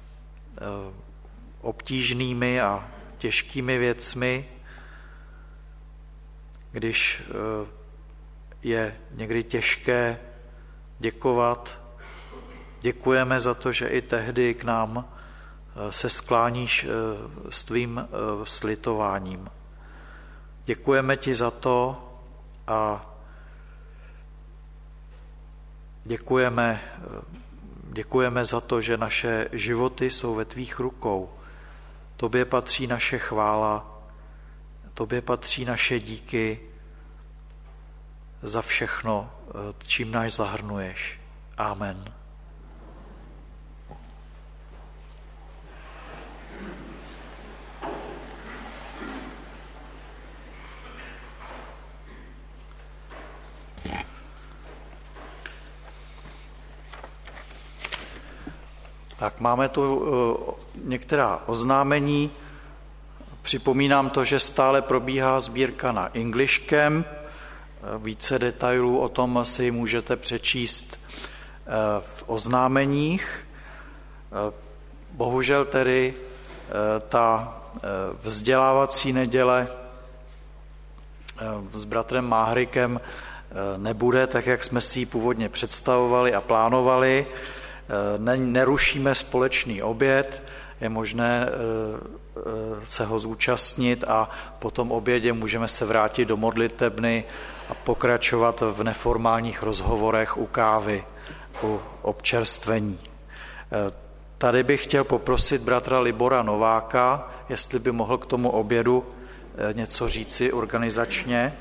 obtížnými a těžkými věcmi, když je někdy těžké děkovat. Děkujeme za to, že i tehdy k nám se skláníš s tvým slitováním. Děkujeme ti za to a děkujeme za to, že naše životy jsou ve tvých rukou. Tobě patří naše chvála, tobě patří naše díky za všechno, čím nás zahrnuješ. Amen. Tak máme tu některá oznámení. Připomínám to, že stále probíhá sbírka na English Camp. Více detailů o tom si můžete přečíst v oznámeních. Bohužel tedy ta vzdělávací neděle s bratrem Máhrykem nebude tak, jak jsme si ji původně představovali a plánovali. Nerušíme společný oběd, je možné se ho zúčastnit a po tom obědě můžeme se vrátit do modlitebny a pokračovat v neformálních rozhovorech u kávy, u občerstvení. Tady bych chtěl poprosit bratra Libora Nováka, jestli by mohl k tomu obědu něco říci organizačně.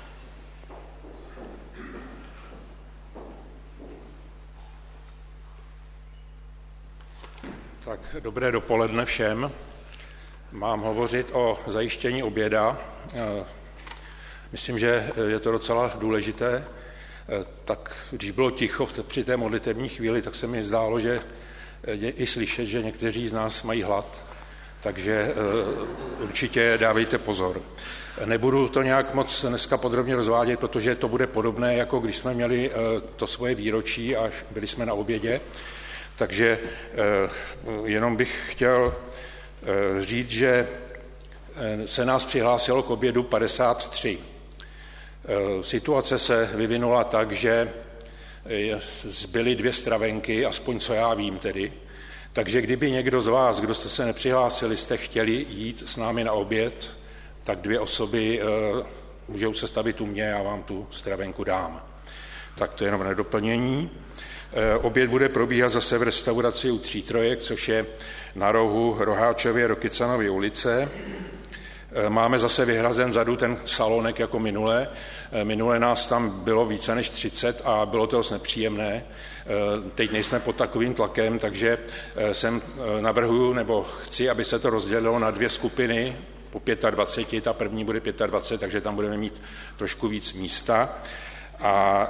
Tak dobré dopoledne všem. Mám hovořit o zajištění oběda. Myslím, že je to docela důležité. Tak když bylo ticho při té modlitební chvíli, tak se mi zdálo, že je i slyšet, že někteří z nás mají hlad. Takže určitě dávejte pozor. Nebudu to nějak moc dneska podrobně rozvádět, protože to bude podobné, jako když jsme měli to svoje výročí a byli jsme na obědě. Takže jenom bych chtěl říct, že se nás přihlásilo k obědu 53. Situace se vyvinula tak, že zbyly 2 stravenky, aspoň co já vím tedy. Takže kdyby někdo z vás, kdo jste se nepřihlásili, jste chtěli jít s námi na oběd, tak 2 osoby můžou se stavit u mě, já vám tu stravenku dám. Tak to je jenom na doplnění. Oběd bude probíhat zase v restauraci u Třítrojek, což je na rohu Roháčově a Rokycanovy ulice. Máme zase vyhrazen vzadu ten salonek jako minule. Minule nás tam bylo více než 30 a bylo to dost nepříjemné. Teď nejsme pod takovým tlakem, takže sem navrhuju, nebo chci, aby se to rozdělilo na 2 skupiny po 25, ta první bude 25, takže tam budeme mít trošku víc místa. A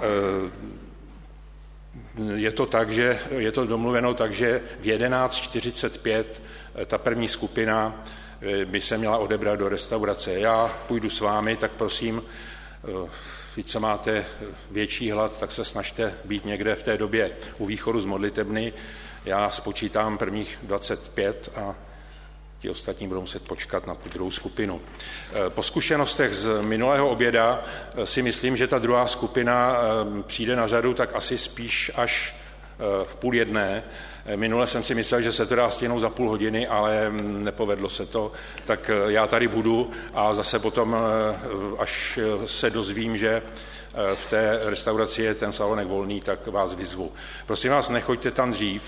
je to tak, že je to domluveno tak, že v 11:45 ta první skupina by se měla odebrat do restaurace. Já půjdu s vámi, tak prosím, víc máte větší hlad, tak se snažte být někde v té době u východu z modlitebny. Já spočítám prvních 25 a ti ostatní budou muset počkat na tu druhou skupinu. Po zkušenostech z minulého oběda si myslím, že ta druhá skupina přijde na řadu tak asi spíš až v 12:30. Minule jsem si myslel, že se to dá stihnout za půl hodiny, ale nepovedlo se to. Tak já tady budu a zase potom, až se dozvím, že v té restauraci je ten salonek volný, tak vás vyzvu. Prosím vás, nechoďte tam dřív.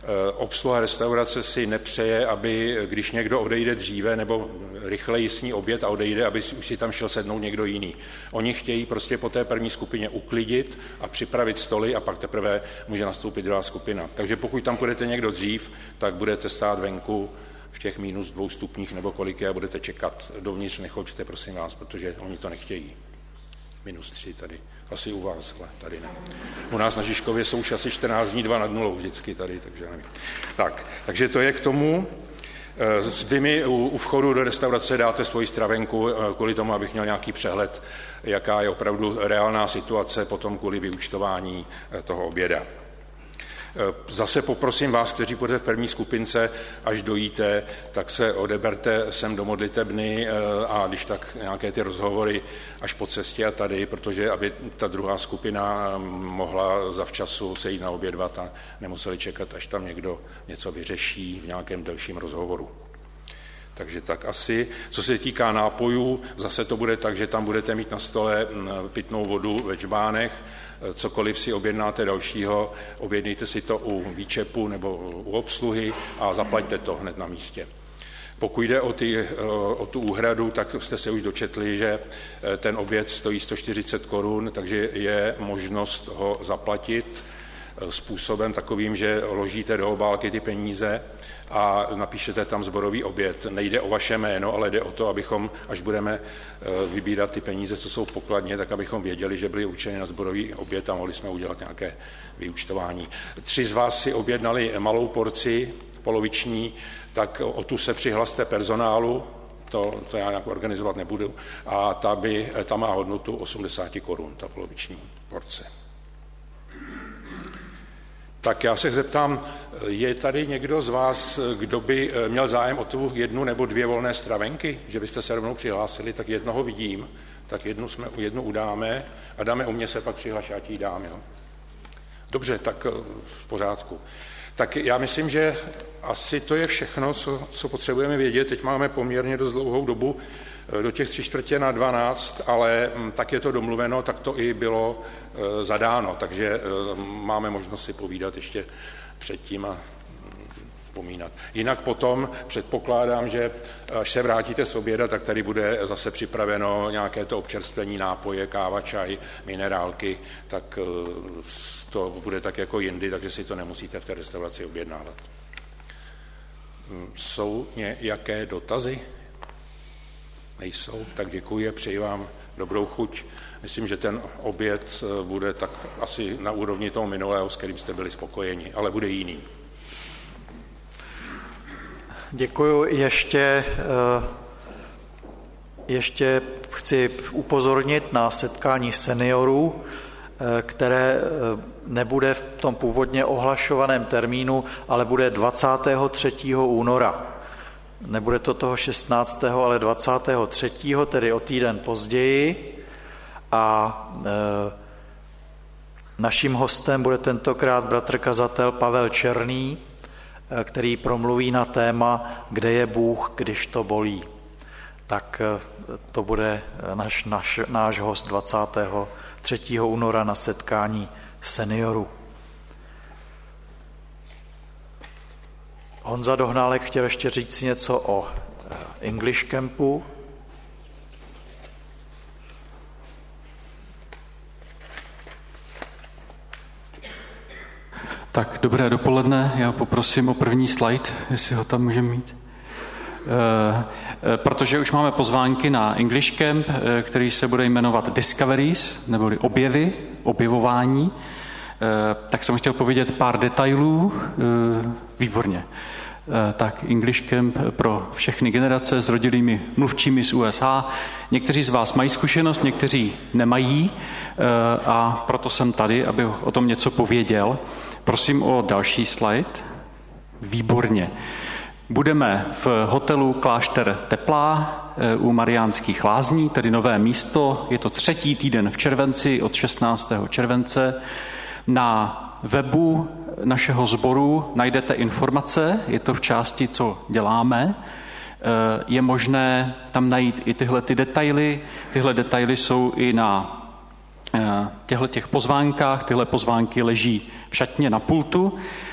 Obsluha restaurace si nepřeje, aby když někdo odejde dříve nebo rychleji sní oběd a odejde, aby už si tam šel sednout někdo jiný. Oni chtějí prostě po té první skupině uklidit a připravit stoly a pak teprve může nastoupit druhá skupina. Takže pokud tam půjdete někdo dřív, tak budete stát venku v těch -2 stupních nebo kolik je a budete čekat. Dovnitř nechoďte, prosím vás, protože oni to nechtějí. -3 tady. Asi u vás, ale tady ne. U nás na Žižkově jsou už asi 14 dní 2 nad 0 vždycky tady, takže nevím. Takže to je k tomu. Vy mi u vchodu do restaurace dáte svoji stravenku kvůli tomu, abych měl nějaký přehled, jaká je opravdu reálná situace potom kvůli vyúčtování toho oběda. Zase poprosím vás, kteří budete v první skupince, až dojíte, tak se odeberte sem do modlitebny a když tak nějaké ty rozhovory až po cestě a tady, protože aby ta druhá skupina mohla zavčasu se jít naobědvat a nemuseli čekat, až tam někdo něco vyřeší v nějakém delším rozhovoru. Takže tak asi. Co se týká nápojů, zase to bude tak, že tam budete mít na stole pitnou vodu ve džbánech, cokoliv si objednáte dalšího, objednejte si to u výčepu nebo u obsluhy a zaplaťte to hned na místě. Pokud jde o tu úhradu, tak jste se už dočetli, že ten oběd stojí 140 korun, takže je možnost ho zaplatit způsobem takovým, že ložíte do obálky ty peníze a napíšete tam sborový oběd. Nejde o vaše jméno, ale jde o to, abychom, až budeme vybírat ty peníze, co jsou v pokladně, tak abychom věděli, že byly určeny na sborový oběd a mohli jsme udělat nějaké vyúčtování. 3 z vás si objednali malou porci, poloviční, tak o tu se přihlaste personálu, to já nějak organizovat nebudu, a ta má hodnotu 80 korun, ta poloviční porce. Tak já se zeptám, je tady někdo z vás, kdo by měl zájem o tu 1 nebo 2 volné stravenky, že byste se rovnou přihlásili, tak jednoho vidím, tak jednu udáme a dáme u mě se pak přihlaš, já ti ji dám. Jo? Dobře, tak v pořádku. Tak já myslím, že asi to je všechno, co potřebujeme vědět. Teď máme poměrně dost dlouhou dobu, do těch 11:45, ale tak je to domluveno, tak to i bylo zadáno, takže máme možnost si povídat ještě předtím a vzpomínat. Jinak potom předpokládám, že až se vrátíte z oběda, tak tady bude zase připraveno nějaké to občerstvení, nápoje, káva, čaj, minerálky, tak to bude tak jako jindy, takže si to nemusíte v té restauraci objednávat. Jsou nějaké dotazy? Nejsou, tak děkuji a přeji vám dobrou chuť. Myslím, že ten oběd bude tak asi na úrovni toho minulého, s kterým jste byli spokojeni, ale bude jiný. Děkuji. Ještě chci upozornit na setkání seniorů, které nebude v tom původně ohlašovaném termínu, ale bude 23. února. Nebude to toho 16., ale 23., tedy o týden později. A naším hostem bude tentokrát bratr kazatel Pavel Černý, který promluví na téma Kde je Bůh, když to bolí. Tak to bude náš host 23. února na setkání seniorů. Honza Dohnálek chtěl ještě říct si něco o English Campu. Tak, dobré dopoledne. Já poprosím o první slide, jestli ho tam můžeme mít. Protože už máme pozvánky na English Camp, který se bude jmenovat Discoveries, neboli objevování, tak jsem chtěl povědět pár detailů. Výborně. Tak English Camp pro všechny generace s rodilými mluvčími z USA. Někteří z vás mají zkušenost, někteří nemají a proto jsem tady, abych o tom něco pověděl. Prosím o další slide. Výborně. Budeme v hotelu Klášter Teplá u Mariánských Lázní, tedy nové místo. Je to 3. týden v červenci od 16. července. Na webu našeho sboru najdete informace, je to v části, co děláme. Je možné tam najít i tyhle ty detaily. Tyhle detaily jsou i na těch pozvánkách. Tyhle pozvánky leží v šatně na pultu.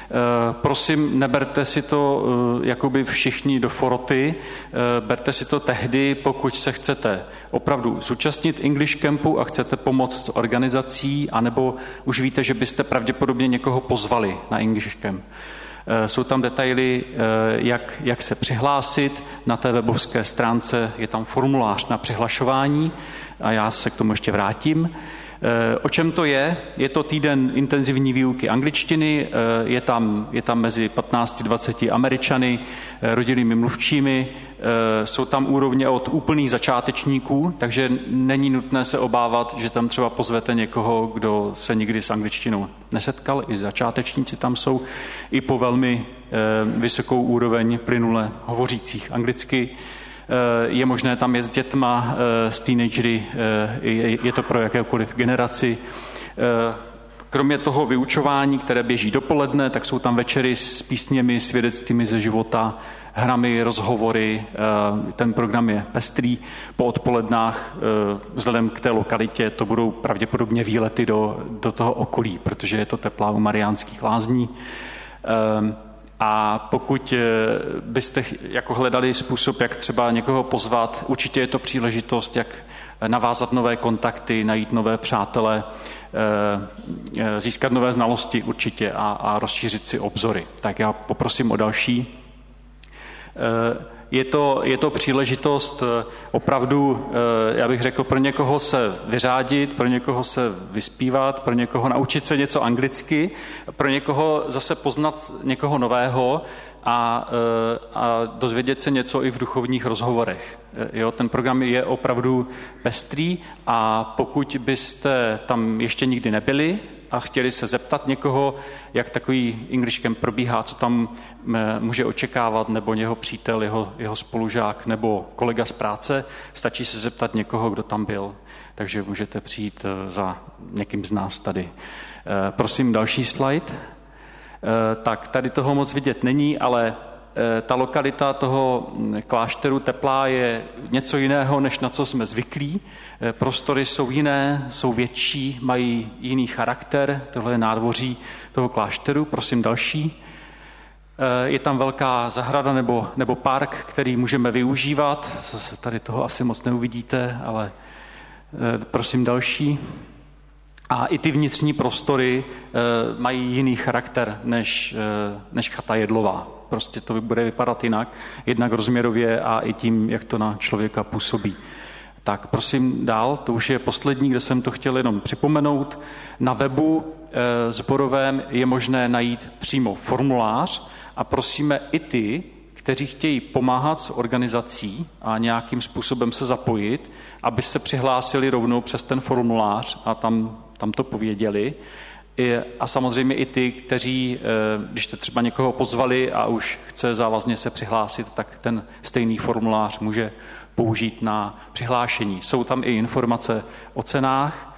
Prosím, neberte si to jakoby všichni do foroty, berte si to tehdy, pokud se chcete opravdu zúčastnit English Campu a chcete pomoct s organizací, anebo už víte, že byste pravděpodobně někoho pozvali na English Camp. Jsou tam detaily, jak se přihlásit. Na té webovské stránce je tam formulář na přihlašování a já se k tomu ještě vrátím. O čem to je? Je to týden intenzivní výuky angličtiny, je tam mezi 15-20 Američany, rodinnými mluvčími, jsou tam úrovně od úplných začátečníků, takže není nutné se obávat, že tam třeba pozvete někoho, kdo se nikdy s angličtinou nesetkal, i začátečníci tam jsou, i po velmi vysokou úroveň plynule hovořících anglicky. Je možné tam jet s dětma, s teenagery, je to pro jakékoliv generaci. Kromě toho vyučování, které běží dopoledne, tak jsou tam večery s písněmi, svědectvími ze života, hrami, rozhovory. Ten program je pestrý. Po odpolednách, vzhledem k té lokalitě, to budou pravděpodobně výlety do toho okolí, protože je to teplá u Mariánských Lázní. A pokud byste jako hledali způsob, jak třeba někoho pozvat, určitě je to příležitost, jak navázat nové kontakty, najít nové přátele, získat nové znalosti určitě a rozšířit si obzory. Tak já poprosím o další. Je to příležitost opravdu, já bych řekl, pro někoho se vyřádit, pro někoho se vyspívat, pro někoho naučit se něco anglicky, pro někoho zase poznat někoho nového a dozvědět se něco i v duchovních rozhovorech. Jo, ten program je opravdu pestrý a pokud byste tam ještě nikdy nebyli a chtěli se zeptat někoho, jak takový English Camp probíhá, co tam může očekávat, nebo jeho přítel, jeho spolužák, nebo kolega z práce, stačí se zeptat někoho, kdo tam byl. Takže můžete přijít za někým z nás tady. Prosím, další slide. Tak, tady toho moc vidět není, ale ta lokalita toho klášteru Teplá je něco jiného, než na co jsme zvyklí. Prostory jsou jiné, jsou větší, mají jiný charakter. Tohle je nádvoří toho klášteru. Prosím další. Je tam velká zahrada nebo park, který můžeme využívat. Tady toho asi moc neuvidíte, ale prosím další. A i ty vnitřní prostory mají jiný charakter než chata Jedlová. Prostě to bude vypadat jinak, jednak rozměrově a i tím, jak to na člověka působí. Tak prosím dál, to už je poslední, kde jsem to chtěl jenom připomenout. Na webu sborovém je možné najít přímo formulář a prosíme i ty, kteří chtějí pomáhat s organizací a nějakým způsobem se zapojit, aby se přihlásili rovnou přes ten formulář a tam to pověděli. A samozřejmě i ty, kteří, když jste třeba někoho pozvali a už chce závazně se přihlásit, tak ten stejný formulář může použít na přihlášení. Jsou tam i informace o cenách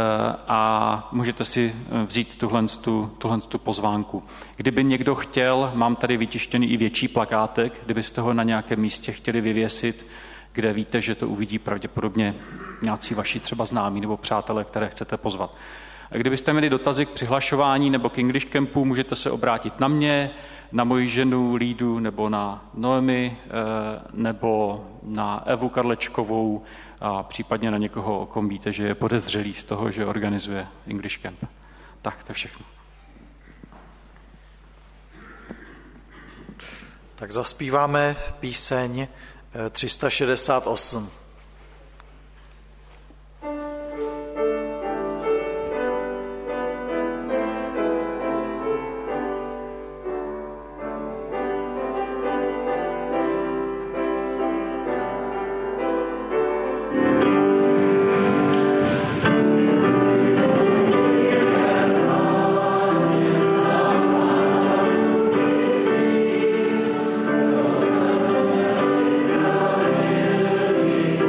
a můžete si vzít tuhle pozvánku. Kdyby někdo chtěl, mám tady vytištěný i větší plakátek, kdybyste ho na nějakém místě chtěli vyvěsit, kde víte, že to uvidí pravděpodobně nějací vaši třeba známí nebo přátelé, které chcete pozvat. A kdybyste měli dotazy k přihlašování nebo k English Campu, můžete se obrátit na mě, na moji ženu Lídu nebo na Noemi nebo na Evu Karlečkovou a případně na někoho, o kom víte, že je podezřelý z toho, že organizuje English Camp. Tak, to je všechno. Tak zaspíváme píseň 368. Amen.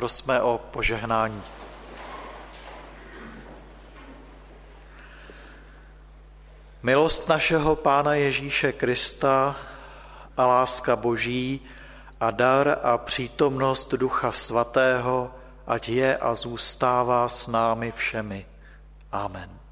prosme o požehnání. Milost našeho Pána Ježíše Krista a láska Boží a dar a přítomnost Ducha Svatého, ať je a zůstává s námi všemi. Amen.